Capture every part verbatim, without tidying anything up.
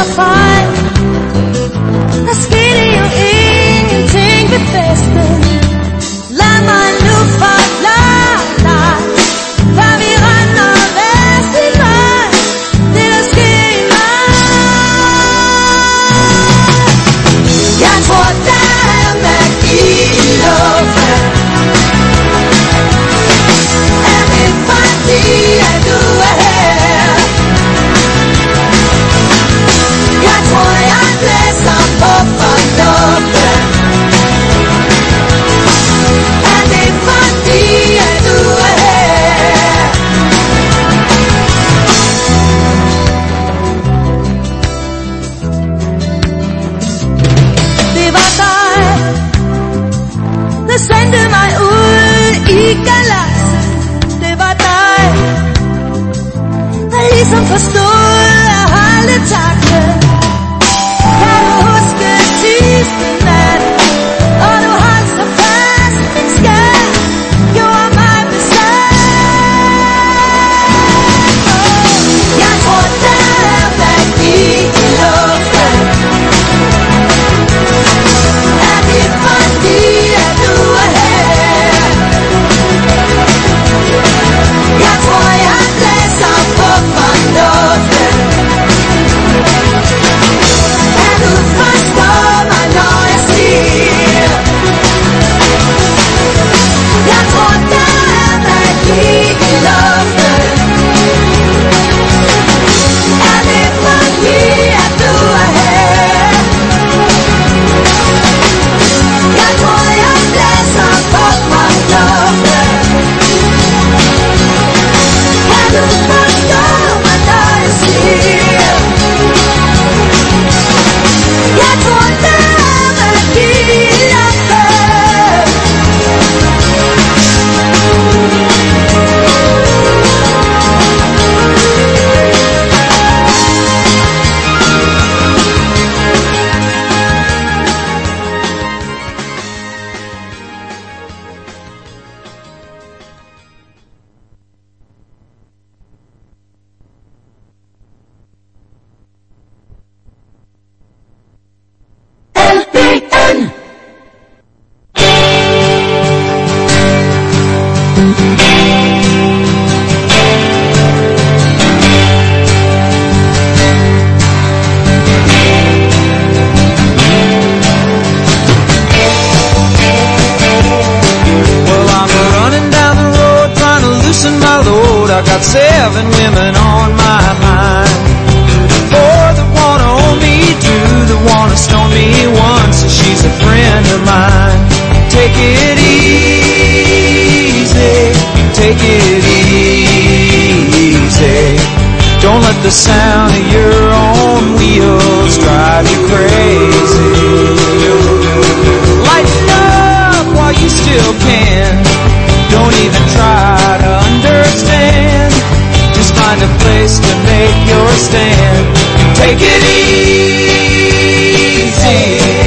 fall. Das geht ju ingenting befästen. Lad mig nu forklare hvad vi render vest i vej. Det der sker i mig. Jeg tror der er magi i luften. Er det fordi at du er her? Jeg tror jeg blæser på forduften. Er det fordi at du er her? Det var dig, der sendte mig ud i galaksen. Det var dig, der ligesom forstod at holde takten. Kan du huske sidste nat, og du holdt så fast min skat, gjorde mig besat. Jeg tror der er magi i luften. Er det fordi at du er her? Jeg tror jeg blæser på forduften. Kan du forstå mig når jeg siger? Jeg tror der er magi i luften. Er det fordi at du er her? Jeg tror jeg blæser på forduften. Kan du forstå mig når jeg siger? Jeg tror der er magi i luften. Well, I'm running down the road trying to loosen my load. I got seven women on my mind. Four that wanna own me, two that wanna stone me, one so she's a friend of mine. Take it easy, take it easy. Don't let the sound of your own wheels drive you crazy. Lighten up while you still can. Don't even try to understand. Just find a place to make your stand. Take it easy.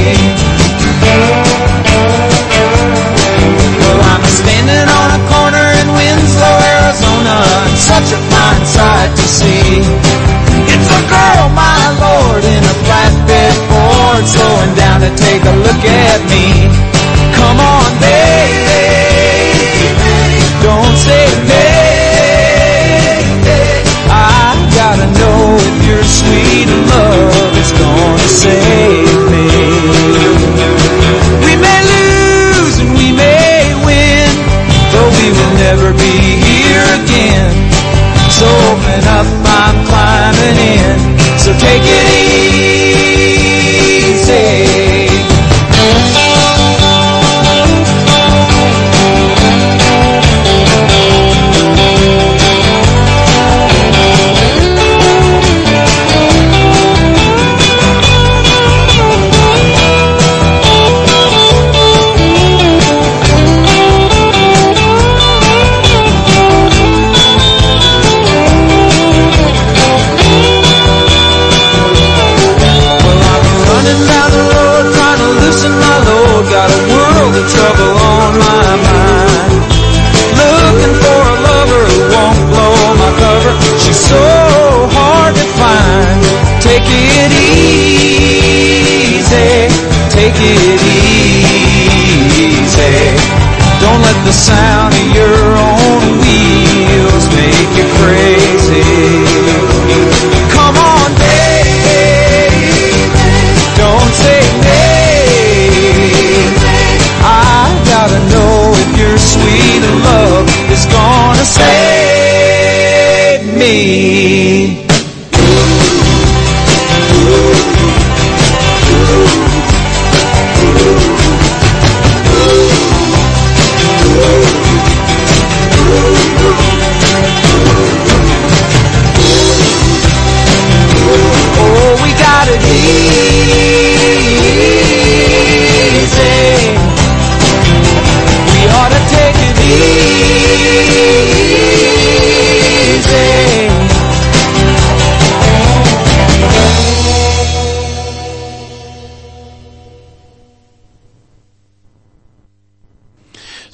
Well, I'm standing on a corner in Winslow, Arizona, and such a fine sight to see. It's a girl, my lord, in a flatbed Ford, slowing down to take a look at me. Come on, baby, don't say maybe. I gotta know if your sweet love is gonna save me. We may lose and we may win, but we will never be here again. So open up, I'm climbing in. So take it easy.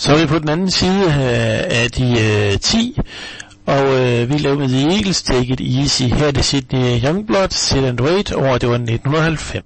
Så er vi på den anden side øh, af de øh, ti, og øh, vi lavede med The Eagles, Take It Easy. Her er det Sydney Youngblood, Sit and Wait, over det var nitten halvfems.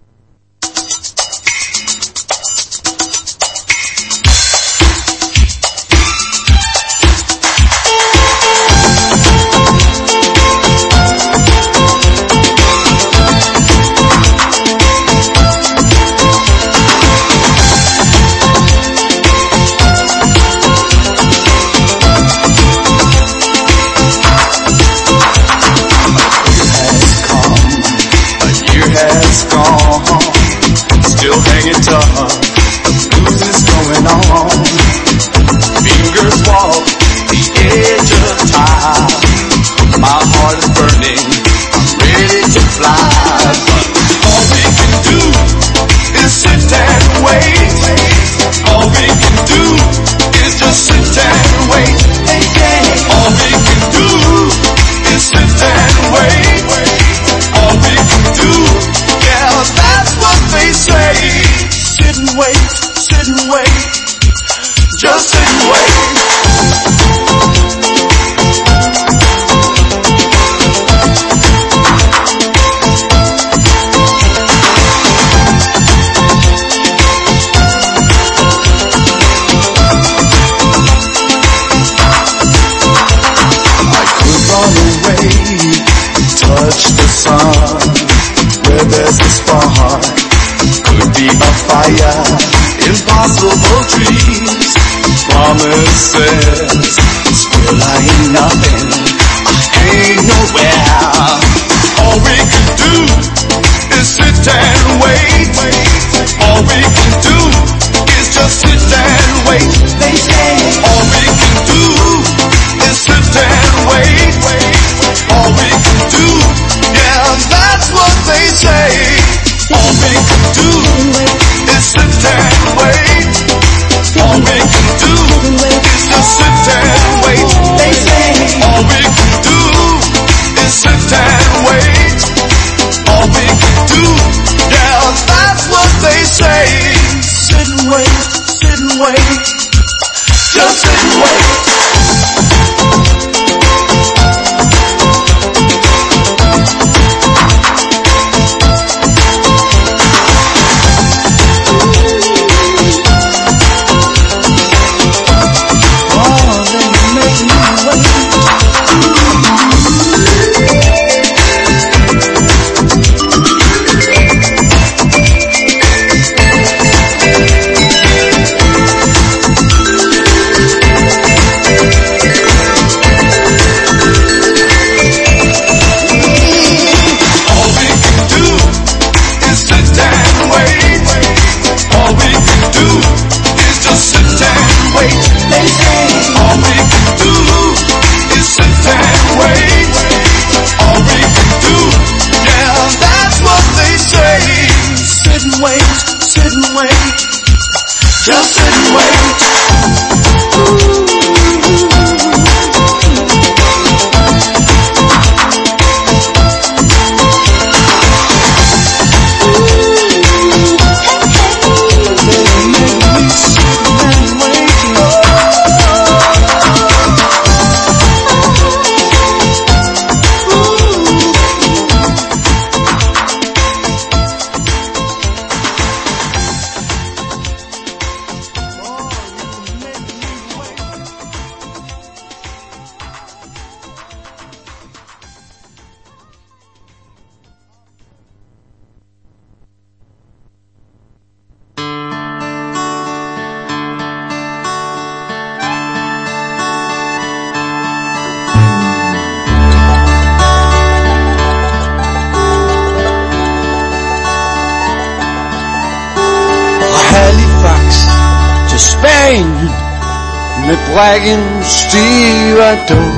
Impossible dreams, promises, still I ain't nothing, I ain't nowhere. All we can do is sit and wait. All we can do is just sit and wait. They say all we can do is sit and wait. All we can do, yeah, that's what they say. All we can do is sit and wait. All we can do is just sit and wait. They say all we can do is sit and wait. All we can do, yeah, that's what they say. Sit and wait, sit and wait. Just sit and wait. Med brækken stevedå.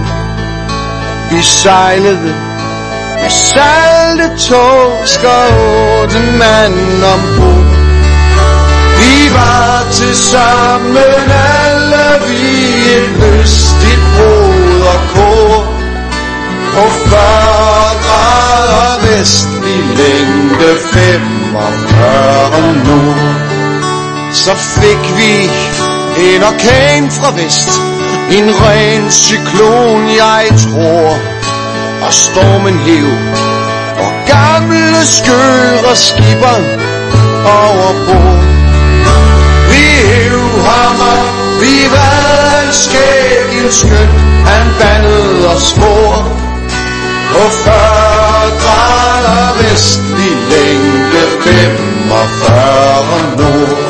Vi sejlede med salte torsk og otte mand ombord. Vi var til sammen alle vi et lystigt broderkor. På fyrre grader vestlig længde, femogfyrre nord. Så fik vi En orkan fra vest, en ren cyklon, jeg tror. Og stormen hev, og gamle skøre skipper overbord. Vi hev ham op, vi var en skæg, en skøn, han bandede og svor. På fyrre grader vestlig længde, femogfyrre nord.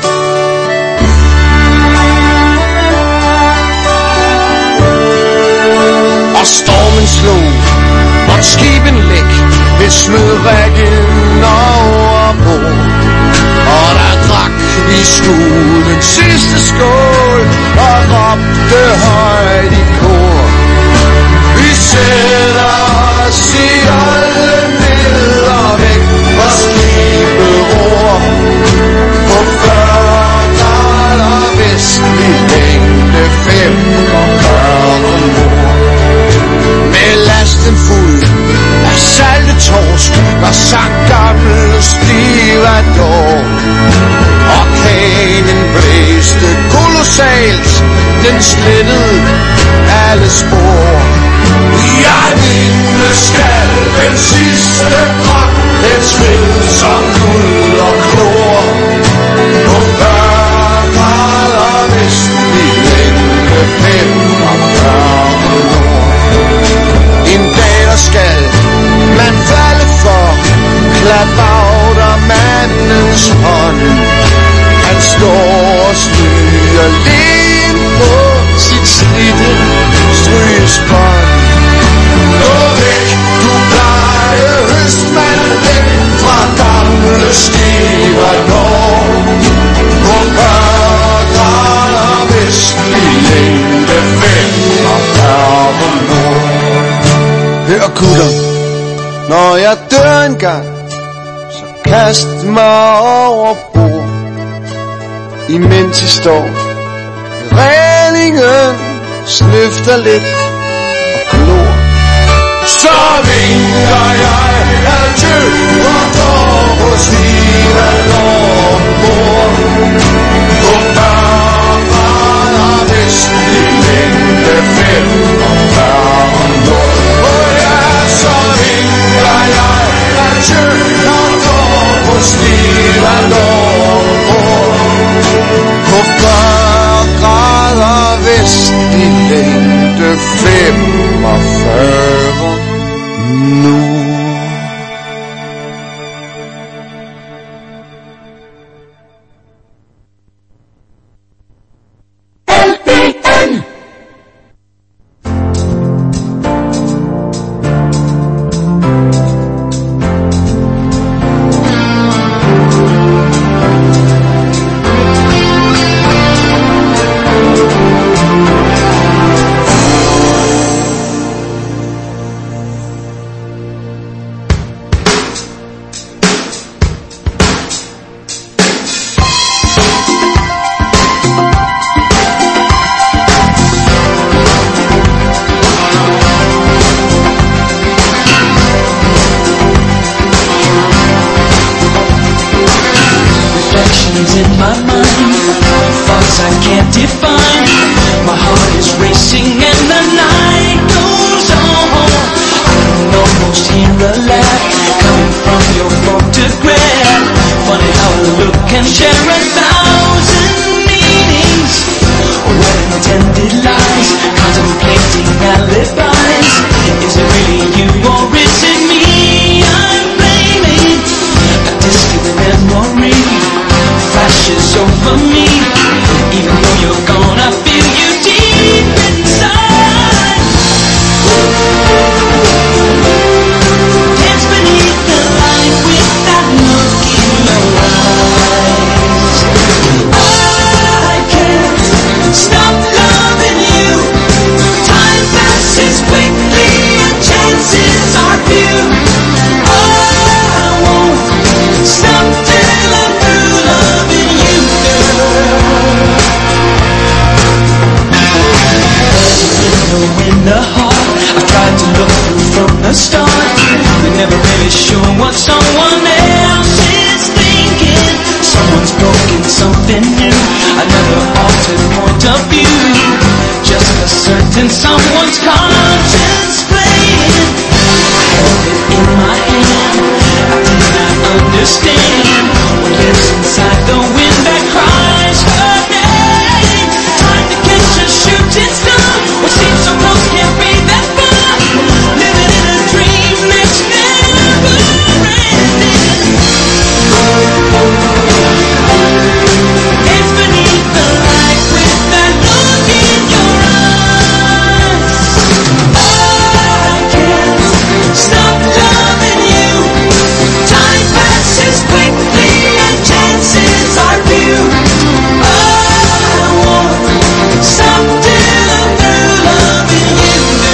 Og stormen slog, måtte skiben læk, det smed rækken overbord. Og der drak vi sgu den sidste skål, og råbte højt i kor. Vi sætter os i alle ned og væk fra skibet på fyrre grader vestlig længde, femogfyrre nord. Med lasten fuld af salte torsk, der sang gamle Stivador. Orkanen blæste kolossalt, den slettede alle spor. Jeg minde skal den sidste drop, den smid som guld og klor. På fyrre grader vestlig længde, femogfyrre nord. En dag der skal man falde for klabautermandens hånd. Han står og stryger len på sit slidte strygesbånd. Gå væk, du blege høstmand, væk fra gamle Stivador. På fyrre grader vestlig længde, femogfyrre nord. Hør gutter, når jeg dør engang, så kast mig over bord. Imens I står ved rælingen, snøfter lidt og klor. Så vinker jeg adjø og går på Stivador bord. På fyrre grader vestlig længde, femogfyrre nord. Og ja, så vinker jeg adjø og går på Stivador bord. På fyrre grader vestlig længde, femogfyrre nord. something new, another altar someone's conscience playing. I held it in my hand. I did not understand what lives inside the wind that cries her name. Trying to catch a shooting star, what seems so close can't be that far. Living in a dream that's never ending. It's beneath the light with that look in your eyes. I can't stop loving you. Time passes quickly and chances are few. I won't stop till I'm through loving you.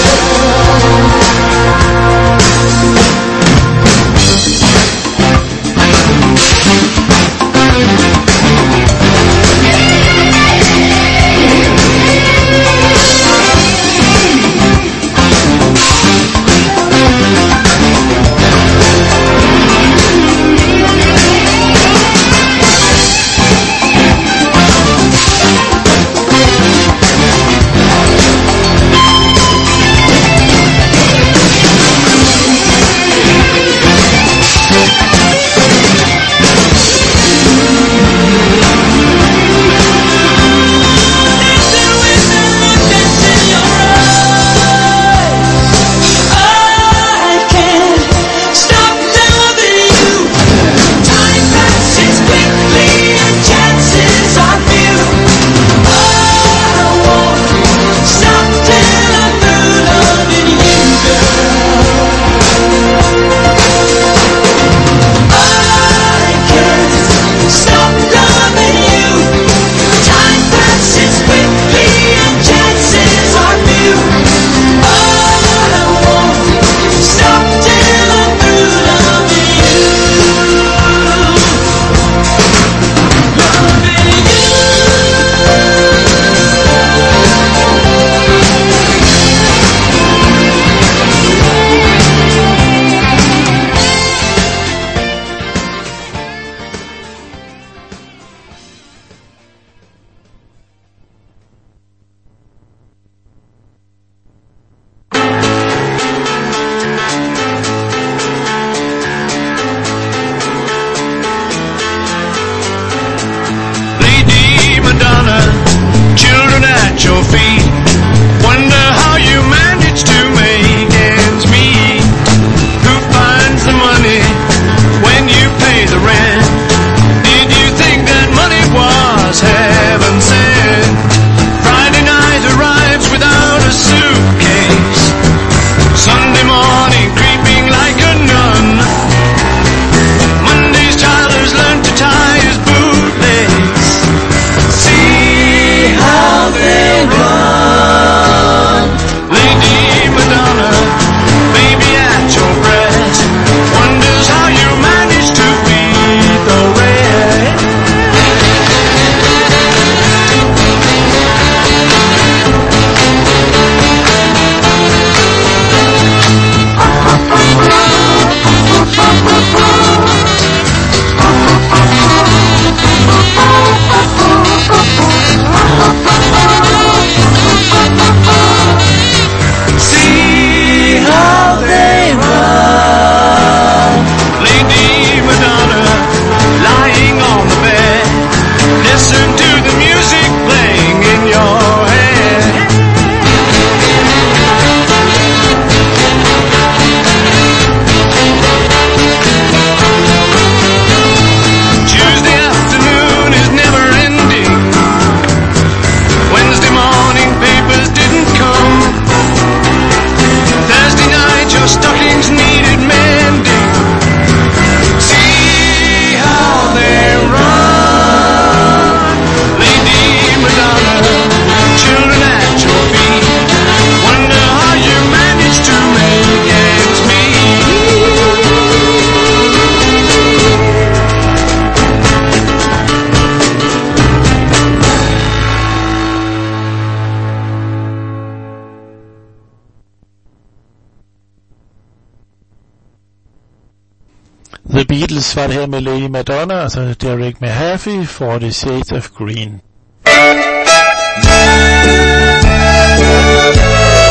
The Beatles var det her med Lady Madonna, altså Derek Mahaffey, Forty Shades of Green.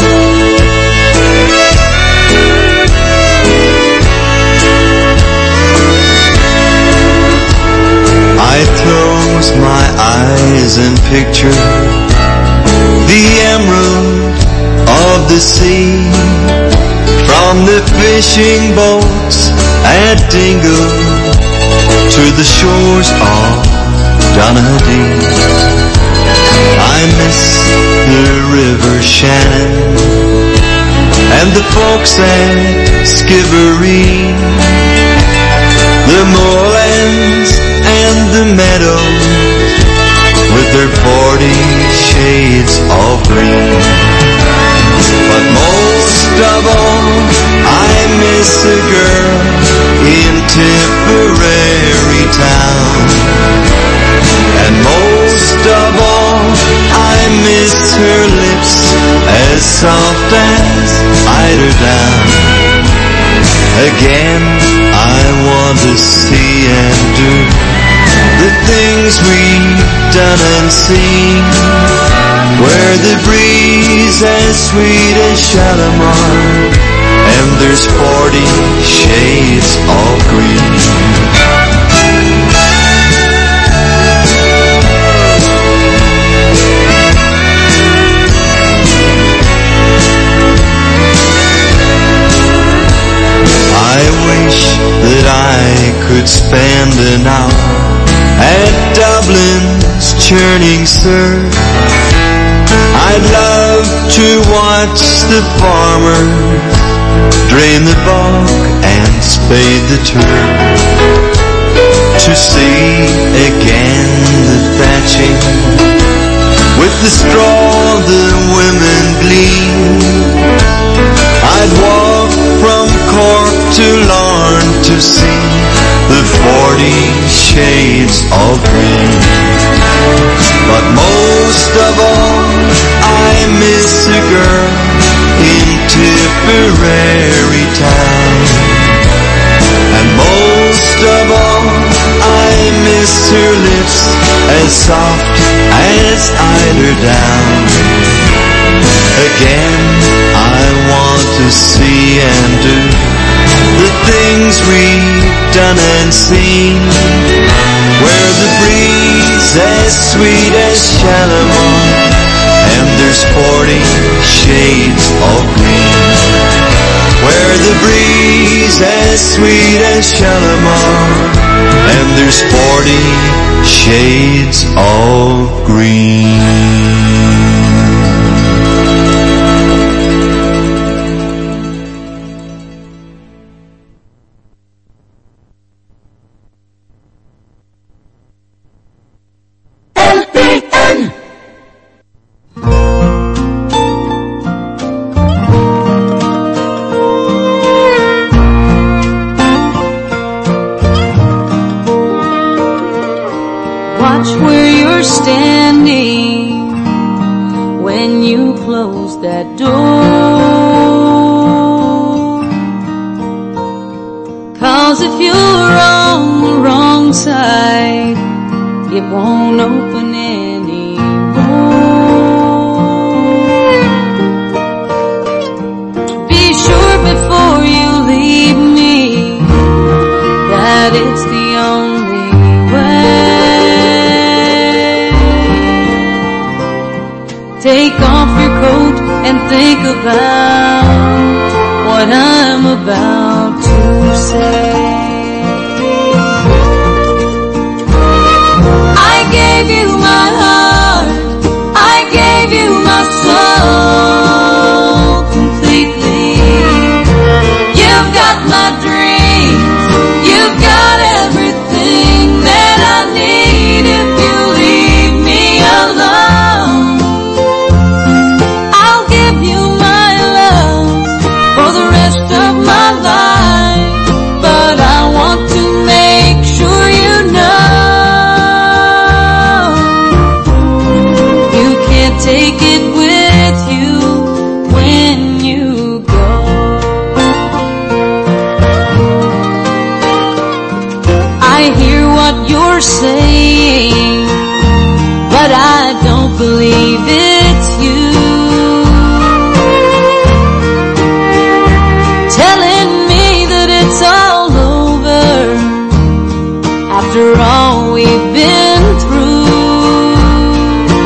picture, the emerald of the sea, from the fishing boats at Dingle to the shores of Donaghadee. I miss the River Shannon and the folks at Skibbereen, the moorlands and the meadows with their forty shades of green. But most of all, I miss a girl in Tipperary town. And most of all, I miss her lips as soft as eiderdown. Again, I want to see and do the things we've done and seen, where the breeze as sweet as Shalimar, and there's forty shades of green. I wish that I could spend an hour at Dublin's churning surf. I'd love to watch the farmers drain the bog and spade the turf, to see again the thatching with the straw the women glean. I'd walk from Cork to Larne to see the forty shades of green. But most of all, I miss a girl in Tipperary town. And most of all, I miss her lips as soft as eiderdown. Again, I want to see and do the things we've done and seen, where the breeze as sweet as Shalimar, and there's forty shades of green. Where the breeze as sweet as Shalimar, and there's forty shades of green. After all we've been through,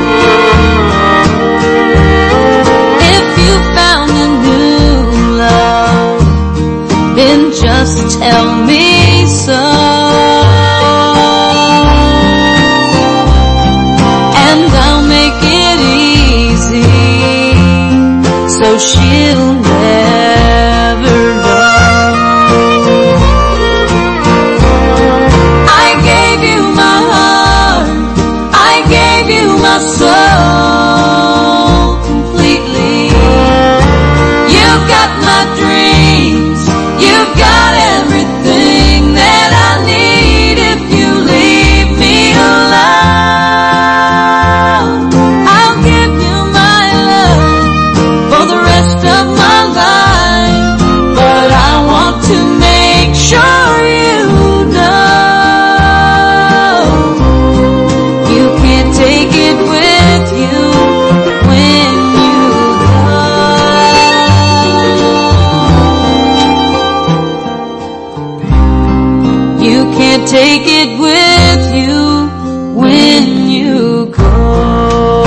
take it with you when you go.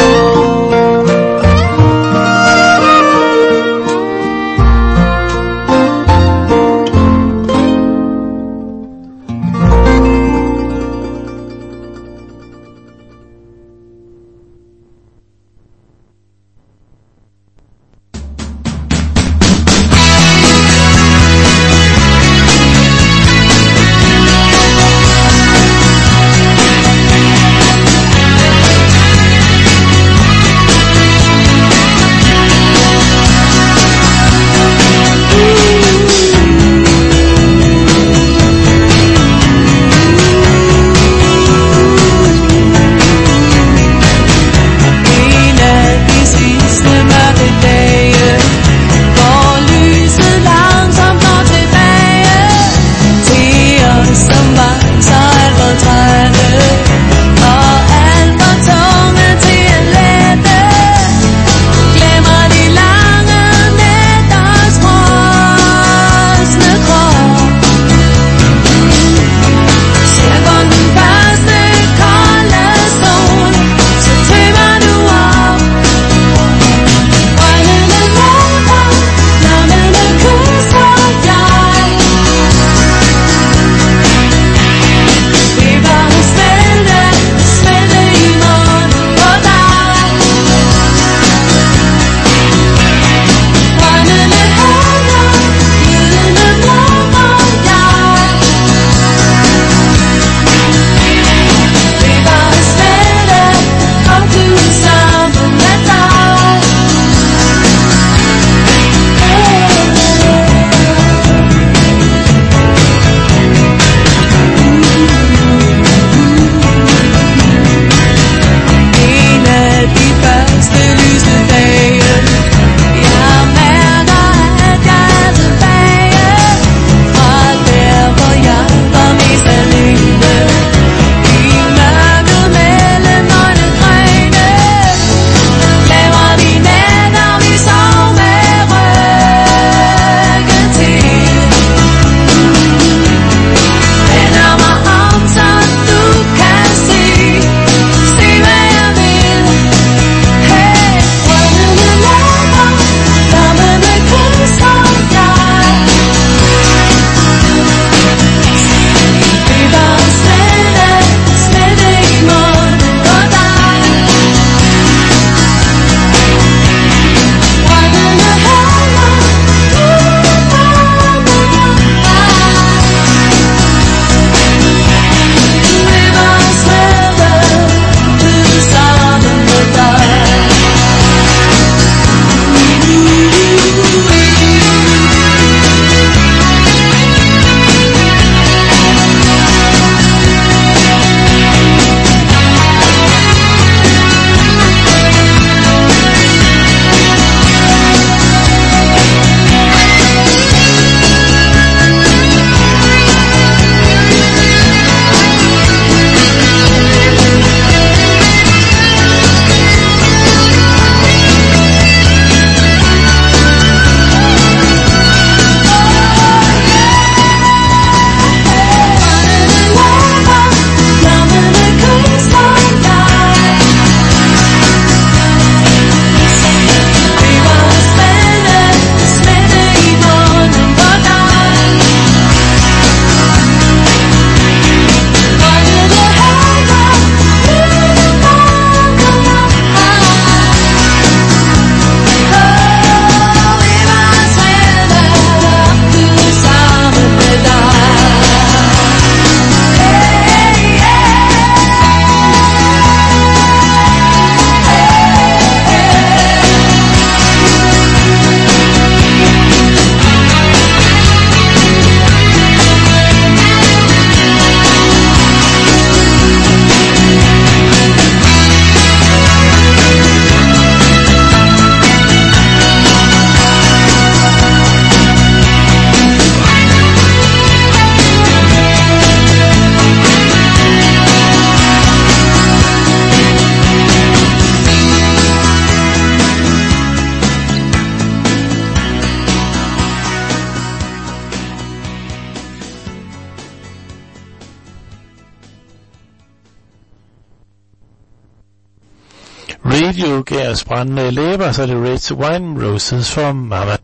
Radio gav os brændende læber, så er det Red to Wine Roses for Mama.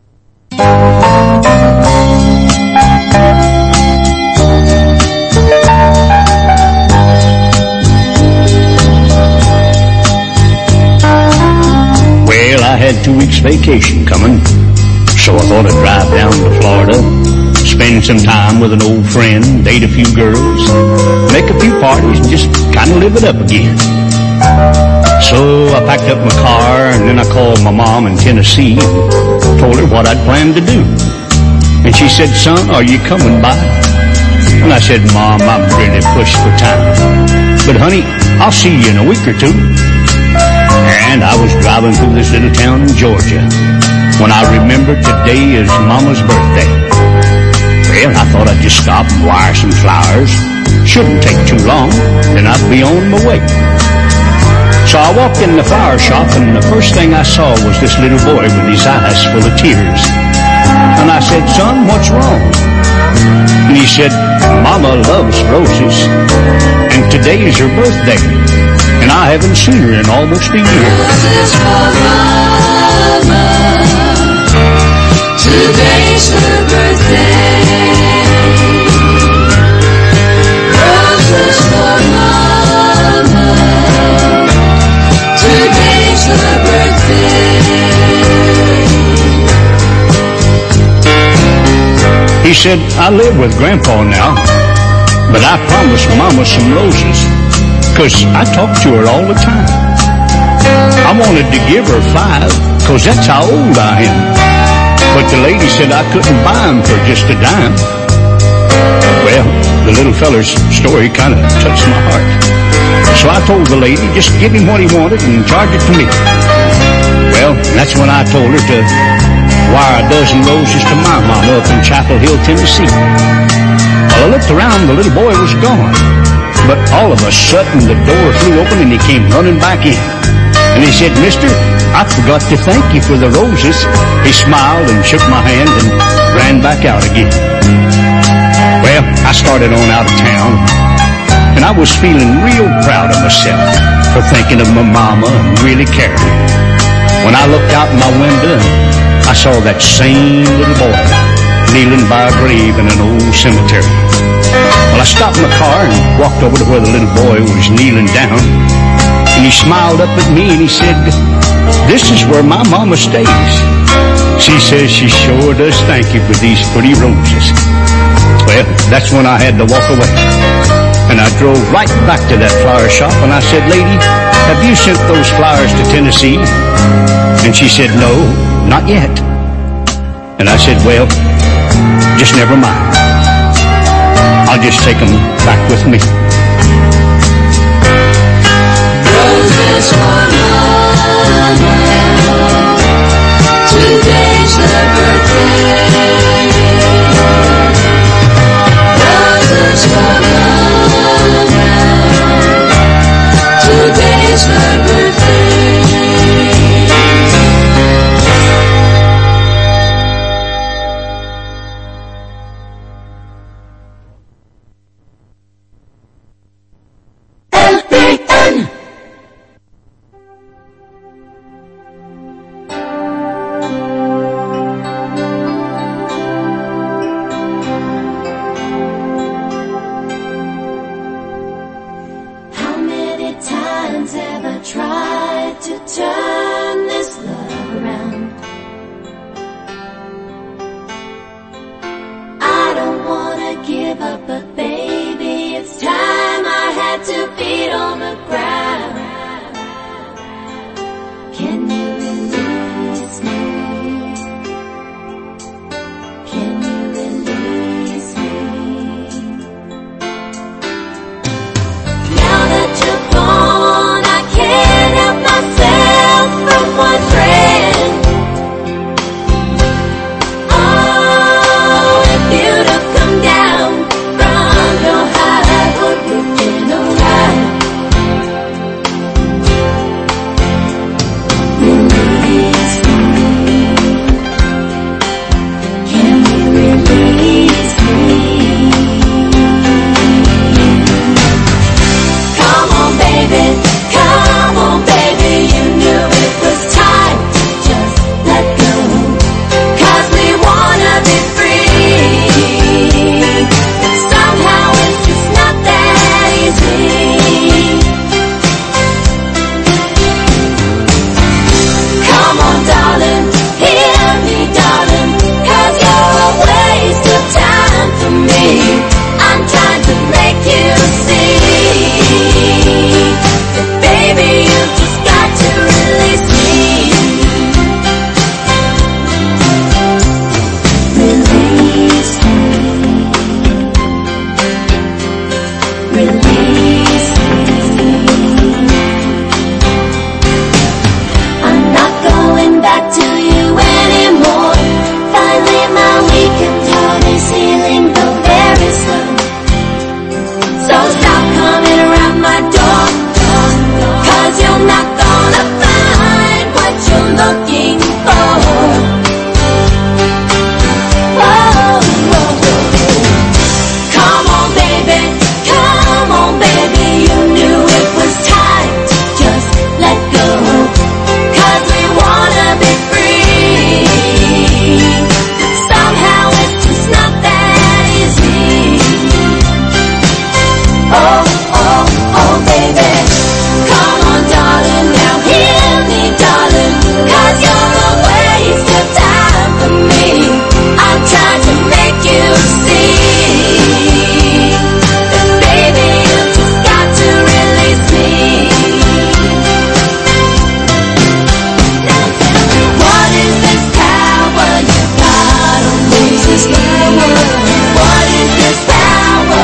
Well, I had two weeks vacation coming, so I thought I'd drive down to Florida, spend some time with an old friend, date a few girls, make a few parties, and just kind of live it up again. So I packed up my car, and then I called my mom in Tennessee, told her what I'd planned to do. And she said, "Son, are you coming by?" And I said, "Mom, I'm really pushed for time, but honey, I'll see you in a week or two." And I was driving through this little town in Georgia when I remembered today is Mama's birthday. Well, I thought I'd just stop and wire some flowers. Shouldn't take too long, then I'd be on my way. So I walked in the flower shop, and the first thing I saw was this little boy with his eyes full of tears. And I said, "Son, what's wrong?" And he said, "Mama loves roses, and today is her birthday, and I haven't seen her in almost a year." Roses for Mama, today's her birthday. Roses for Mama, today's her birthday. He said, "I live with Grandpa now, but I promised Mama some roses, 'cause I talk to her all the time. I wanted to give her five, 'cause that's how old I am. But the lady said I couldn't buy them for just a dime." Well, the little feller's story kind of touched my heart. So I told the lady, just give him what he wanted and charge it to me. Well, that's when I told her to wire a dozen roses to my mama up in Chapel Hill, Tennessee. Well, I looked around, the little boy was gone. But all of a sudden, the door flew open and he came running back in. And he said, "Mister, I forgot to thank you for the roses." He smiled and shook my hand and ran back out again. Well, I started on out of town, and I was feeling real proud of myself for thinking of my mama and really caring. When I looked out my window, I saw that same little boy kneeling by a grave in an old cemetery. Well, I stopped my car and walked over to where the little boy was kneeling down, and he smiled up at me and he said, "This is where my mama stays. She says she sure does thank you for these pretty roses." Well, that's when I had to walk away. And I drove right back to that flower shop and I said, "Lady, have you sent those flowers to Tennessee?" And she said, "No, not yet." And I said, "Well, just never mind. I'll just take them back with me." Roses for Mama, today's her birthday. Roses for Mama, today's her birthday. Oh, oh, oh, baby. Come on, darling, now hear me, darling, 'cause you're a waste of time for me. I'm trying to make you see that, baby, you just got to release me. Now tell me, what is this power you got on me? What is this power?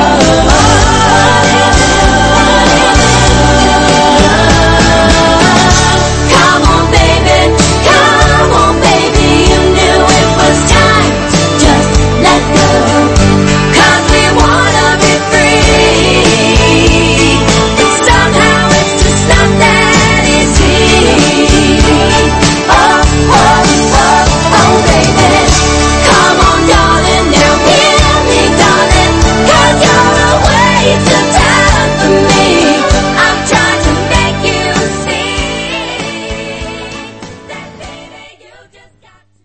Come on, baby, come on, baby, you knew it was time to just let go, 'cause we wanna be free, but somehow it's just not that easy. Oh, oh, oh, oh, baby, come on, darling, now hear me, darling, 'cause you're a waste of time for me. I'm trying to make you see that, baby, you just got to.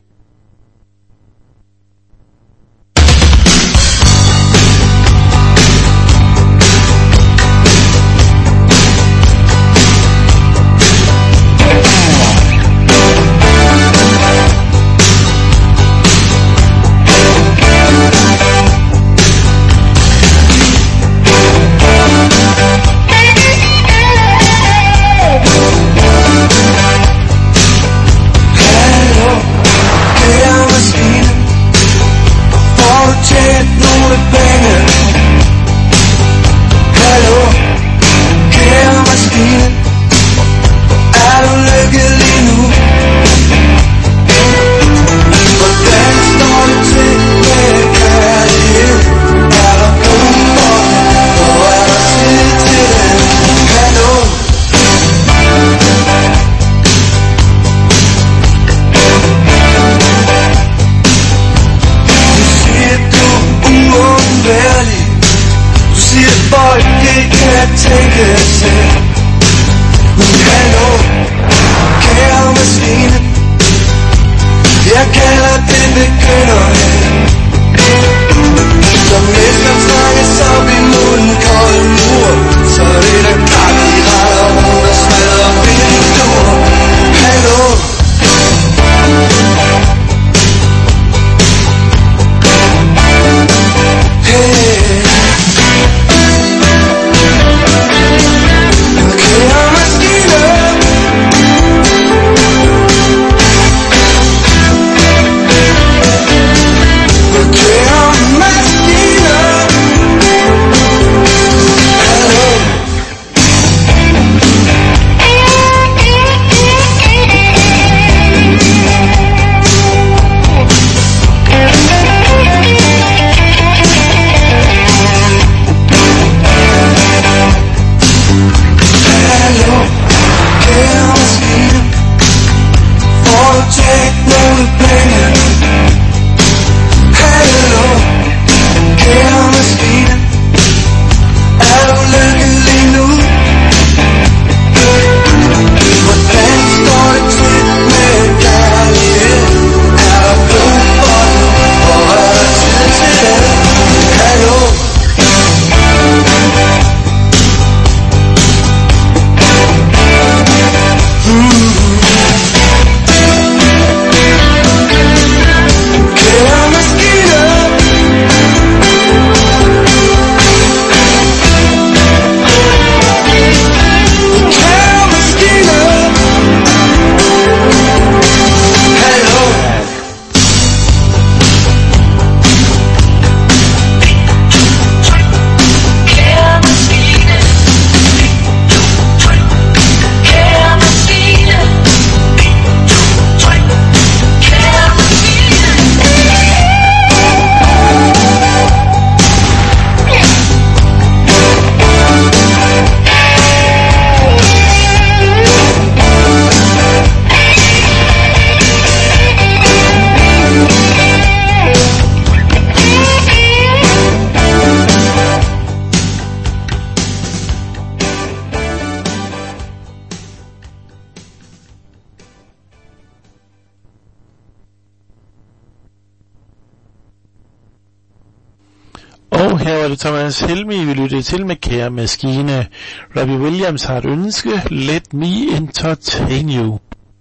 her var det Thomas Helmig, vi lyttede til med Kære Maskine. Robbie Williams har et ønske. Let me entertain you.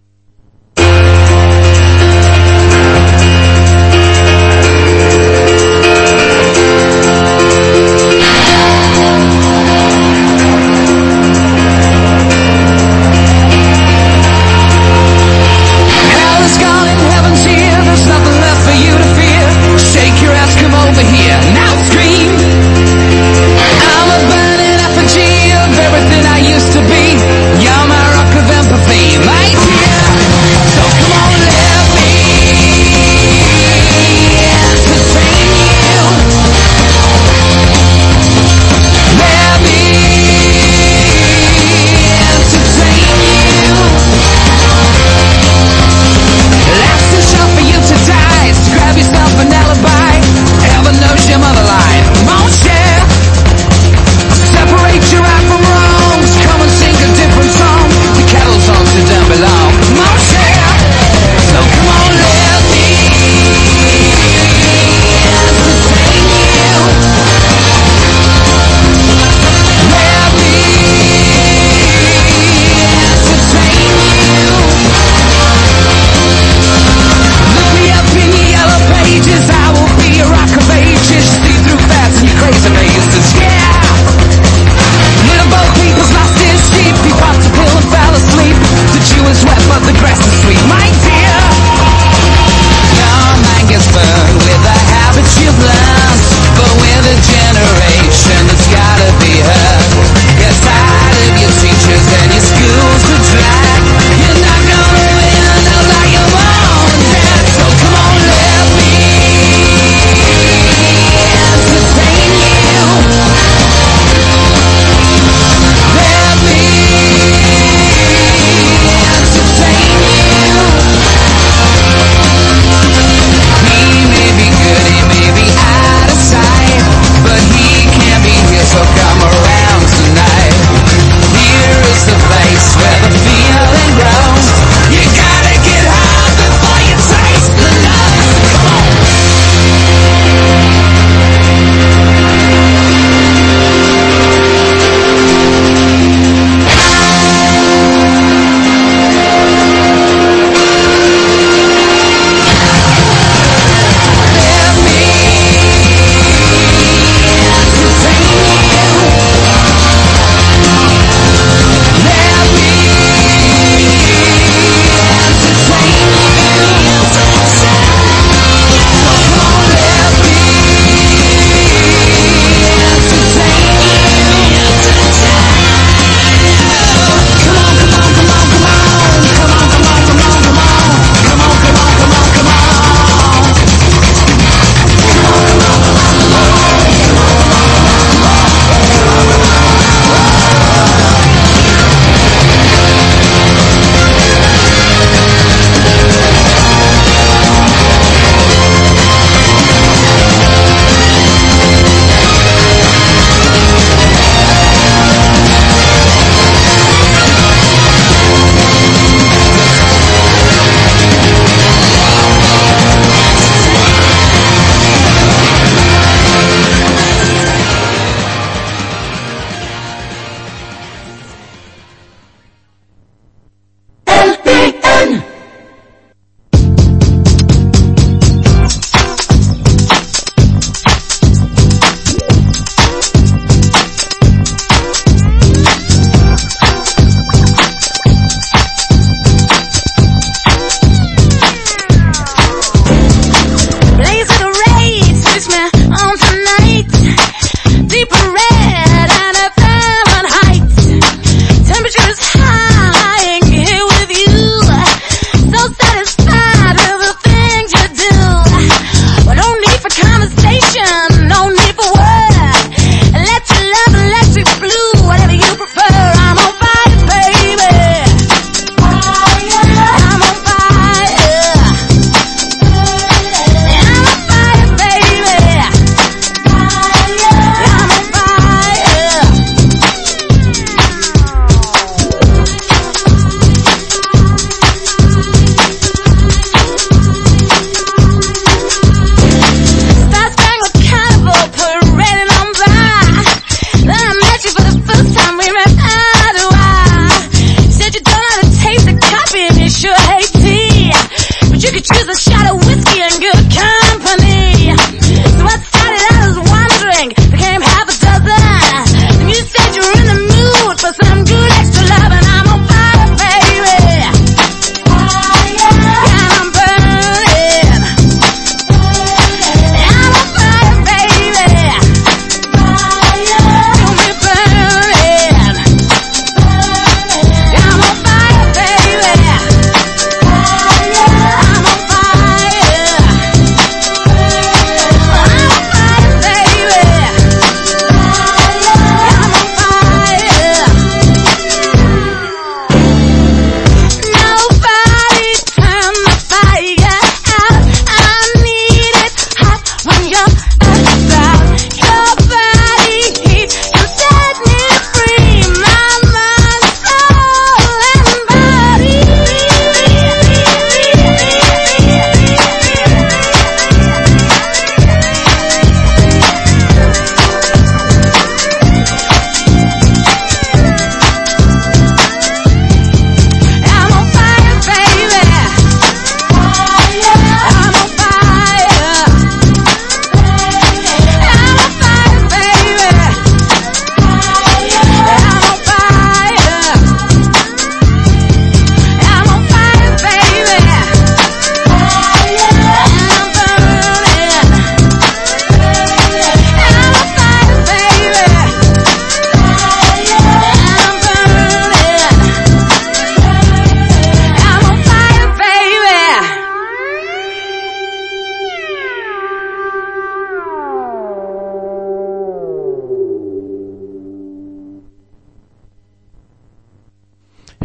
Come over here, now scream. I'm a burning effigy of everything I used to be. You're my rock of empathy, mate.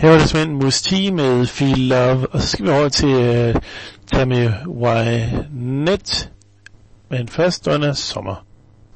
Her var der simpelthen Mousse T med Feel Love, og så skal vi over til uh, Tammy Wynette, men først Donna Summer.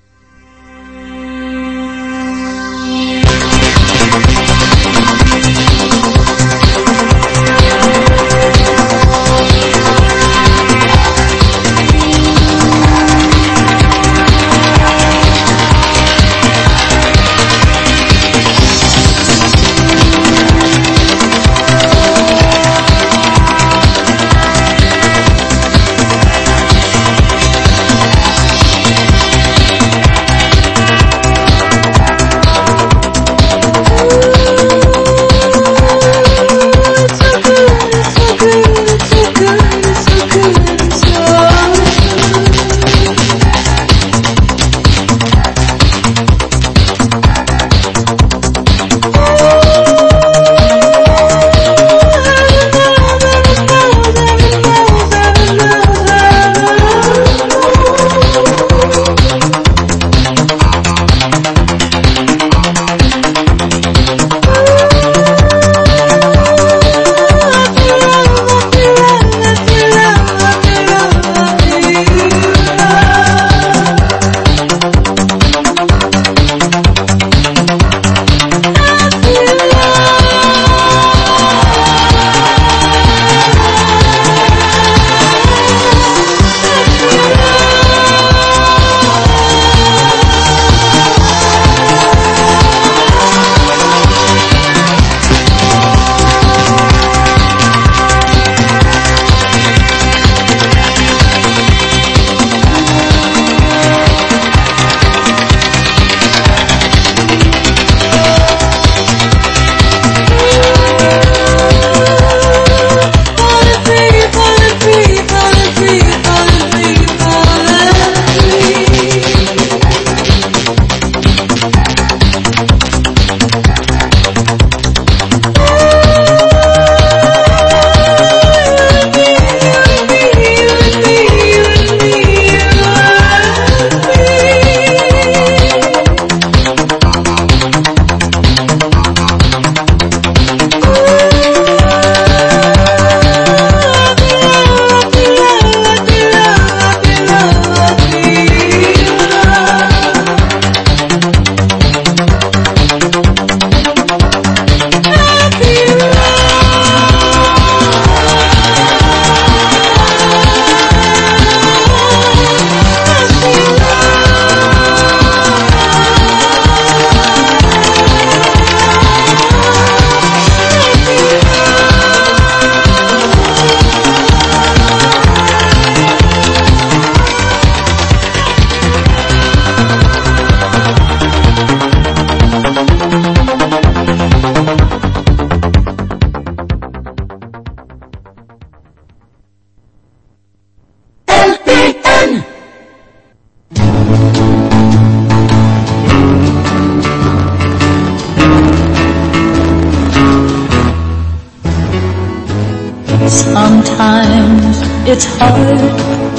Sometimes it's hard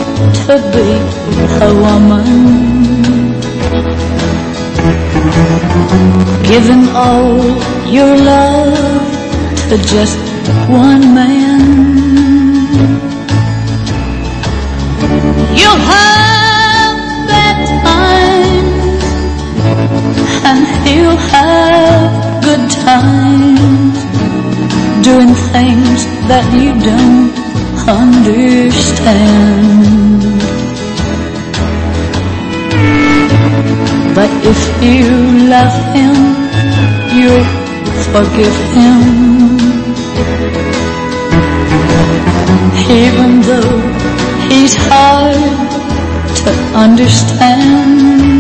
to be a woman, giving all your love to just one man. You'll have bad times and he'll have good times, doing things that you don't understand. But if you love him, you'll forgive him, even though he's hard to understand.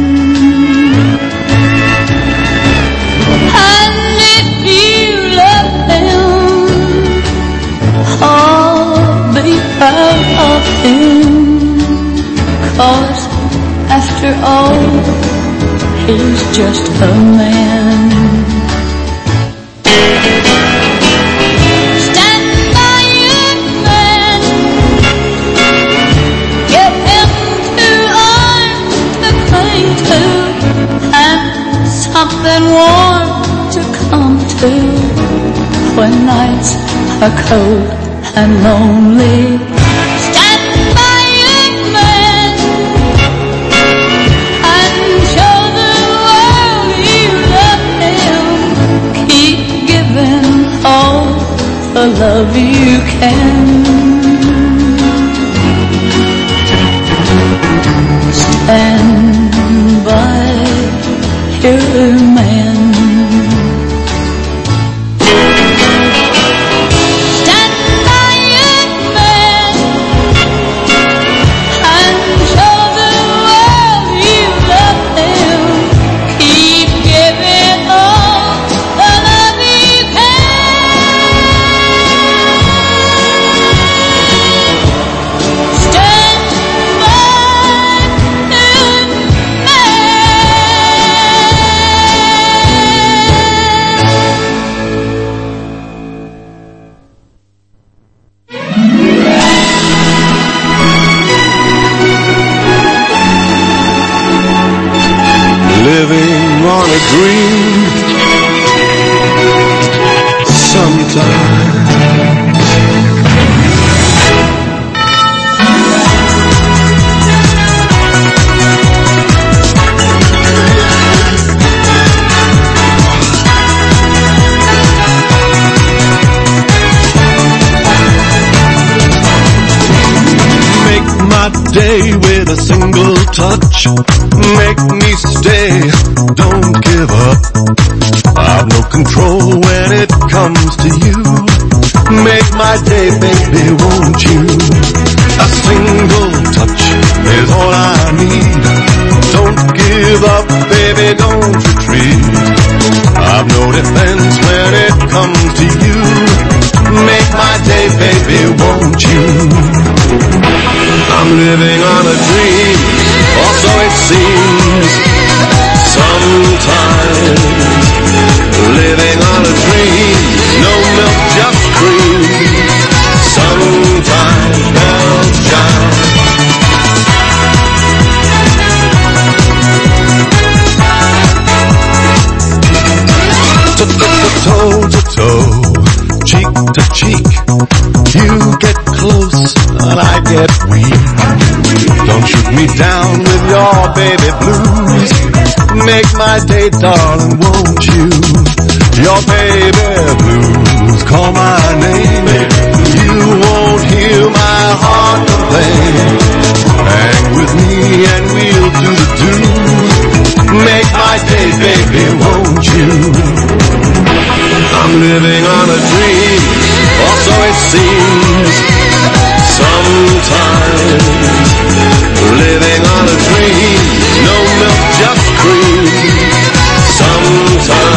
Proud of him, 'cause after all, he's just a man. Stand by your man, give him two arms to cling to, and something warm to come to when nights are cold and lonely. Stand by your man and show the world you love him. Keep giving all the love you can. Stand by your man. Stand by your man and show the world you love him. Keep giving all the love you can. Stand by your man. Living on a dream sometimes. Make my day with a single touch. Make me stay, don't give up. I've no control when it comes to you. Make my day, baby, won't you? A single touch is all I need. Don't give up, baby, don't retreat. I've no defense when it comes to you. Make my day, baby, won't you? I'm living on a dream, or so it seems. Sometimes living on a dream, no milk, just cream. Sometimes bells chime. Toe to toe, cheek to cheek. You get close and I get weak. Don't shoot me down with your baby blues. Make my day, darling, won't you? Your baby blues, call my name.